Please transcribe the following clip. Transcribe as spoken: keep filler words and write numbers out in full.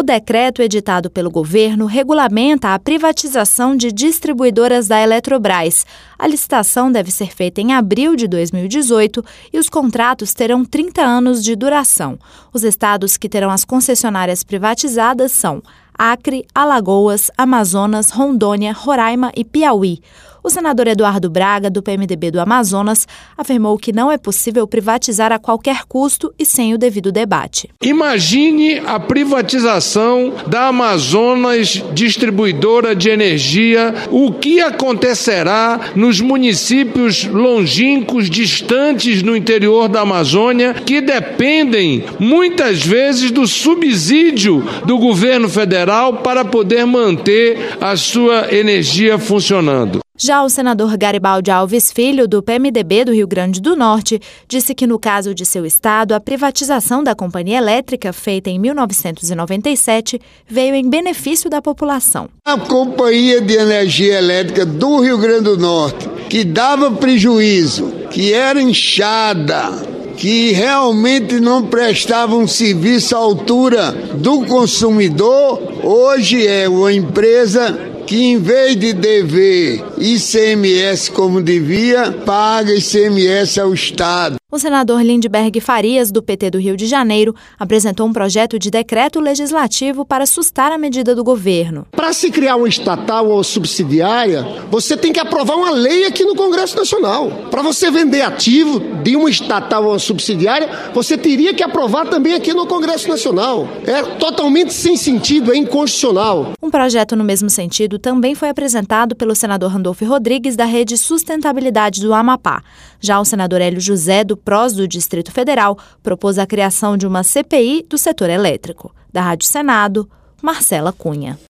decreto editado pelo governo regulamenta a privatização de distribuidoras da Eletrobras. A licitação deve ser feita em abril de dois mil e dezoito e os contratos terão trinta anos de duração. Os estados que terão as concessionárias privatizadas são Acre, Alagoas, Amazonas, Rondônia, Roraima e Piauí. O senador Eduardo Braga, do P M D B do Amazonas, afirmou que não é possível privatizar a qualquer custo e sem o devido debate. Imagine a privatização da Amazonas Distribuidora de Energia. O que acontecerá nos municípios longínquos, distantes no interior da Amazônia, que dependem muitas vezes do subsídio do governo federal para poder manter a sua energia funcionando? Já o senador Garibaldi Alves Filho, do P M D B do Rio Grande do Norte, disse que no caso de seu estado, a privatização da companhia elétrica, feita em mil novecentos e noventa e sete, veio em benefício da população. A companhia de energia elétrica do Rio Grande do Norte, que dava prejuízo, que era inchada, que realmente não prestava um serviço à altura do consumidor, hoje é uma empresa que, em vez de dever I C M S como devia, paga I C M S ao Estado. O senador Lindbergh Farias, do P T do Rio de Janeiro, apresentou um projeto de decreto legislativo para sustar a medida do governo. Para se criar uma estatal ou subsidiária, você tem que aprovar uma lei aqui no Congresso Nacional. Para você vender ativo de uma estatal ou uma subsidiária, você teria que aprovar também aqui no Congresso Nacional. É totalmente sem sentido, é inconstitucional. Um projeto no mesmo sentido também foi apresentado pelo senador Randolfo Rodrigues, da Rede Sustentabilidade do Amapá. Já o senador Hélio José, do P R O S do Distrito Federal, propôs a criação de uma C P I do setor elétrico. Da Rádio Senado, Marcela Cunha.